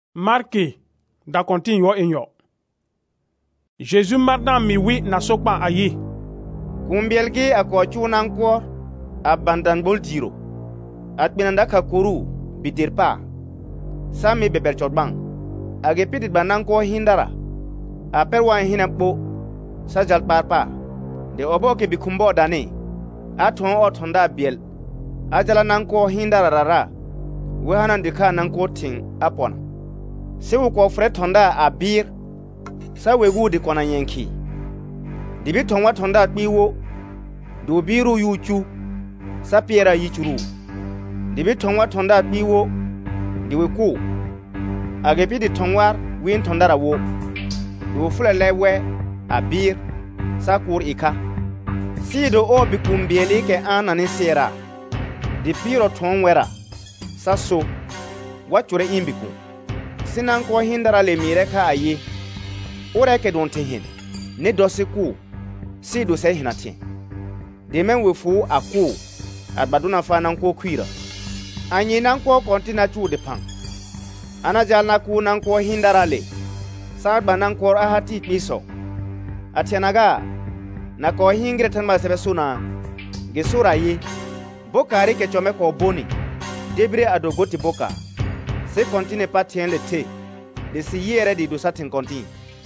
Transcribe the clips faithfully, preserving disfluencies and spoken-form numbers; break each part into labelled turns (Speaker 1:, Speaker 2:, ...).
Speaker 1: Marqué da continue yo en yo. Jésus mardan mi wi na sokpa ayi.
Speaker 2: Kumbielgi ako chunan ko abandan bol jiro. At binanda ka kuru bitirpa. Sami bebel chotbang. Age pitit banan ko hindara. Aper wa hinapbo sa jalparpa. De obo ke bikumbo dani. Aton otonda biel. Ajala nan ko hindara rara. Wehanan dika nan ko ting apona. Sewu ko fre tonda abir. Sa wegu di kona yenki. Dibi tonwa tonda biwo. Do biru yuchu. Sa piera yichuru. Dibi tonwa tonda biwo. Diwe ku. Agepi di tonwar win tondara wo. Do fule lewe abir. Sa kur ika. Si do o bikumbieli ke anani sera. Di piro tonwera. Sa so. Wachure imbiku. Sinan ko hindara le mireka ayi. Ora ke don tin ne dosi ku si do se hinati de men we fu aku abaduna fa nan ko kwira anyi nan ko kontina chu de pan ana jalna ku nan ko hindarale sa banan ko ahati piso atianaga na ko hingre tan ma sebe suna ge sura yi bokari ke chome ko boni debre adogoti boka se continue pas tien le te de si yere di do satin continue.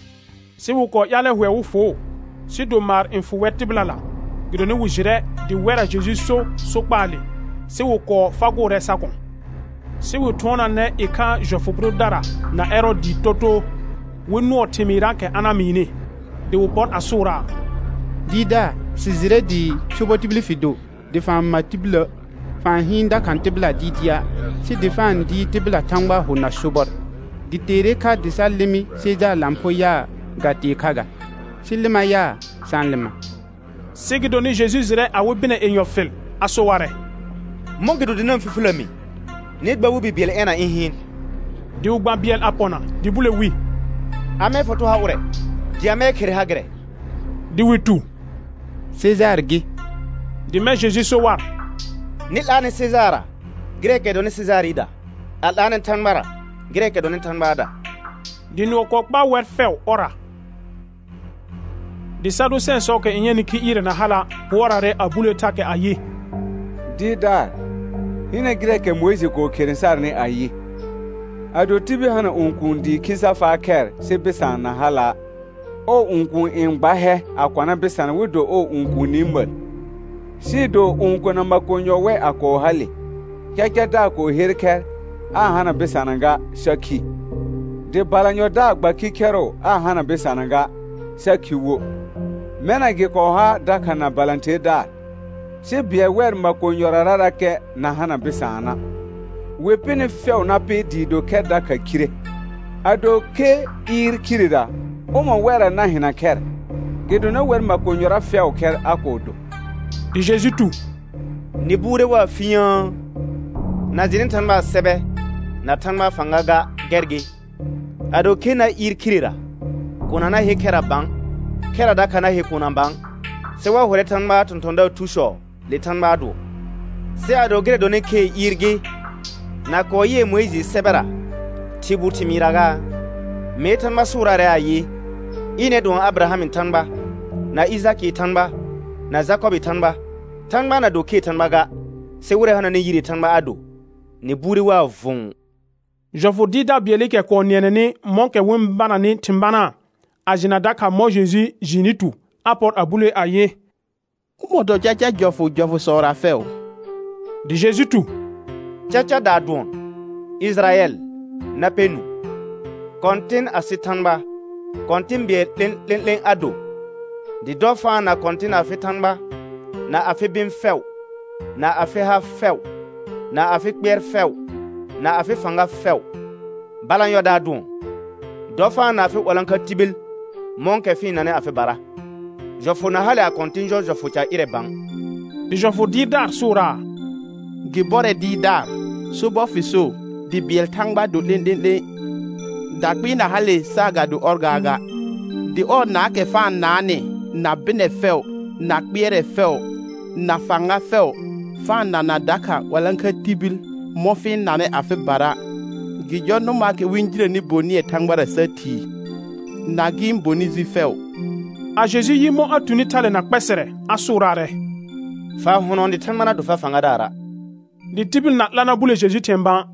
Speaker 1: Si wu ko yale hwe wu fo si do mar infu wetibla la gidoni wu jire di wera Jesus so so pale si wu ko fago re sakon si wu tona ne ika jofopro dara na ero di toto wu no timira ke anamine de wu pon asura
Speaker 3: dida si jire di chobotibli fido de fam matibla fan hinda kan tibla didia si de fan di tibla tangba hona shobor di tere ka disalimi si ja lampoya gati kaga silima ya sanlima
Speaker 1: sigidoni Jesus re awobine enyo fil asoware
Speaker 2: mongido dinam fifulami ne gba wubi biel ena inhin
Speaker 1: di ugba biel apona di bule wi
Speaker 2: ame foto hawre di ame kire hagre
Speaker 1: di witu
Speaker 3: César gi
Speaker 1: di me Jesus so war
Speaker 2: ni lane Césara greke doni Césarida alane tanmara greke doni tanbada
Speaker 1: di no ko ba wer fel ora di sadu sen so ke inyeni ki ire na hala worare abule take ayi
Speaker 4: di da hina greke Moise ko kerinsar ne ayi ado tibi hana unkundi kisa fa ker se bisan na hala o unkun in bahe akwana bisan wido o unkuni mbal si do unkuna makonyo we ako hali keke da ko hirker a hana bisan ga shaki de balanyo da gba kikero a hana bisan ga shaki wo mena ge ko ha daka na balante da se bia wer makonyorara ke na hana bisana we pini few na pe di do ke daka kire ado ke ir kirida o mo wera na hina ker ge do na wer makonyora few ker akodo
Speaker 1: di Jesus tu
Speaker 2: ni bure wa fiyan na jinin tanba sebe na tanba fangaga gergi ado ke na ir kirira kuna na hekera bang kera da kana he kuna bang se wa hore tan ma ton ton da tusho le tan ma do se ado gre do ne ke irgi na ko ye Moise sebera tibuti miraga me tan ma surare ayi ine don Abraham tan ba na Isaac tan ba na Jacob tan ba tan ma na do ke tan maga se wure hana ne yiri tan ma ado ne buri wa vun
Speaker 1: je vous dis da bieli ke ko nieneni monke wimbana ni timbana ajina daka mo Jésus jinitu aport abule aye
Speaker 5: umodo jaja jofu jofu sora feo
Speaker 1: di Jesus tu
Speaker 2: chacha da don Israel na penu kontin asitanba kontin bi len len len ado di dofa na kontin afitanba na afibin feo na afiha feo na afikber feo na afifanga feo balan yo da don dofa na afi walanka tibil mon ke fi nane afi bara jofo na hale a kontinjo jofo cha ire bang
Speaker 1: di jofo di dar sura
Speaker 5: gibore di dar subo fiso di biel tangba do den den den dakbi na hale saga do orgaga di or na ke fan nane na bine fel na kbiere fel na fanga fel fan na na daka walanka tibil mofin nane afi bara gijo no ma ke winjire ni boni e tangbara sati nagim boni zifel
Speaker 1: a Jésus yimo atuni tale na kpesere asurare
Speaker 2: fa hono ndi tan mana do fa fanga dara
Speaker 1: di tibil na lana bule Jésus temba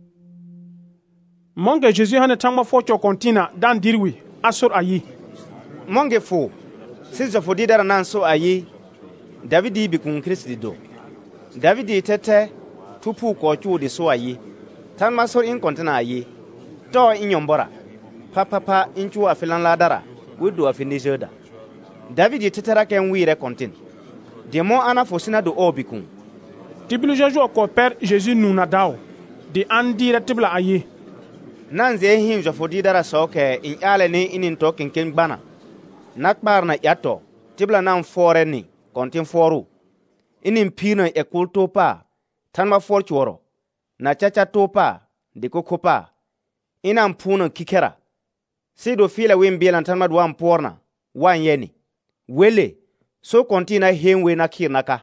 Speaker 1: monge Jésus hane tangma focho kontina dan dirwi asur ayi
Speaker 2: monge fo sizo fo di dara nan so ayi Davidi bi kun Kristi do Davidi tete tupu ko chu de so ayi tan ma so in kontina ayi to in yombora papa pa in chu afilan ladara wido afini joda Davidi tetera ken wire kontin demo ana fosina do obikun
Speaker 1: tibil Jésus ko père Jésus nuna daw di andire tibla ayi
Speaker 2: nan ze hin jo fodi dara soke in ale ni inin to ken ken bana nakbar na yato tibla nan fore ni kontin foru inin pino e kulto pa tan ma for chworo na chacha topa de kokopa inan puno kikera sido fila wimbilan tan ma duan porna wan yeni wele so kontina henwe na kirnaka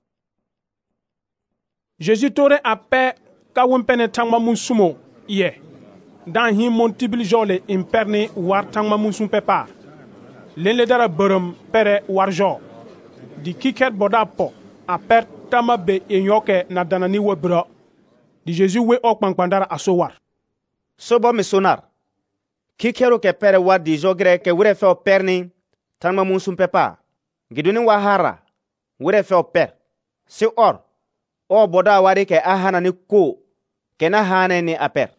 Speaker 1: Jésus tore ape ka wompene tangma musumo ye dan hi montibil jole imperni war tangma musum pepa len le dara berum pere warjo di kiket boda po aper tama be enyoke na danani webro di Jésus we okpankpandara asowar
Speaker 2: sobo misonar kikero ke pere war di jogre ke wure fe perni tangma musum pepa giduni wahara wure fe per si or o boda wari ke ahana ni ko kena hane ni aper